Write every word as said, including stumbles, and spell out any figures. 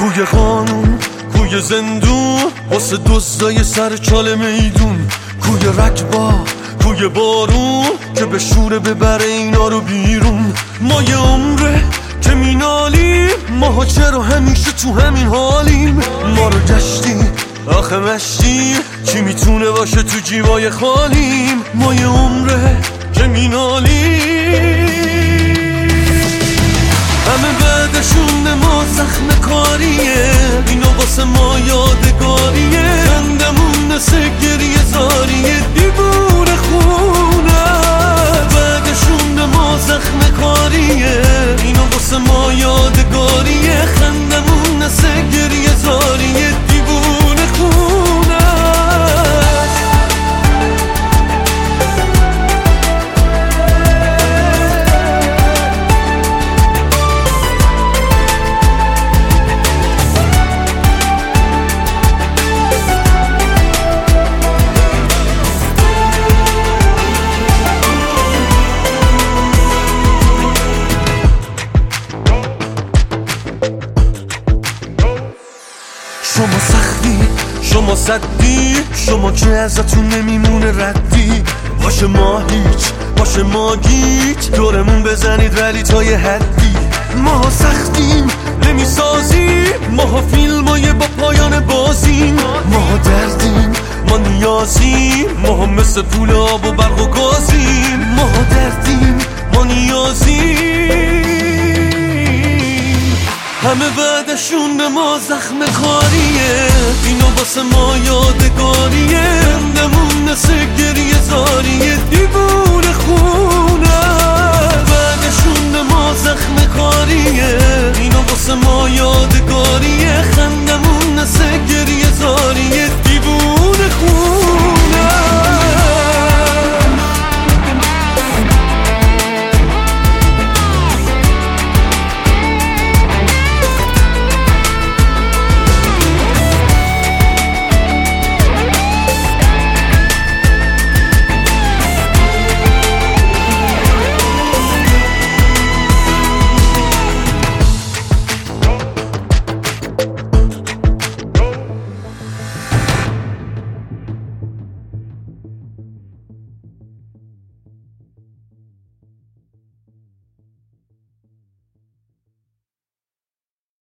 کوی قانون، کوی زندون، واسه دزدای سر چال میدون، کوی رکبا، کوی بارون که به شوره ببره اینا رو بیرون. ما یه عمره که مینالیم، ماها چرا همیشه تو همین حالیم؟ ما رو گشتیم آخه مشتیم، کی میتونه باشه تو جیبای خالیم؟ ما یه عمره که مینالیم، همه بعدشون ما زخم کاریه، اینا واسه ما یادگاریه، خندمون نسه گریه زاریه، دیوونه خونه. بعدشون ما زخم کاریه، اینا واسه ما یادگاریه، خندمون نسه گریه زاریه، دیوونه خونه. شما سختی، شما صدی، شما که ازتون نمیمونه ردی. باشه ما هیچ، باشه ما گیج، دورمون بزنید ولی تا یه حدی. ما سختیم نمیسازیم، ما فیلمای با پایان بازیم. ما دردیم، ما نیازیم، ما مثل پول آب و برق و گازیم. ما دردیم، ما نیازیم، همه بعدشون به ما زخم کاریه، اینا واسه ما یادگاریه، خندمون نسه گریه زاریه، دیوونه خونه. بعدشون به ما زخم کاریه، اینا واسه ما یادگاریه،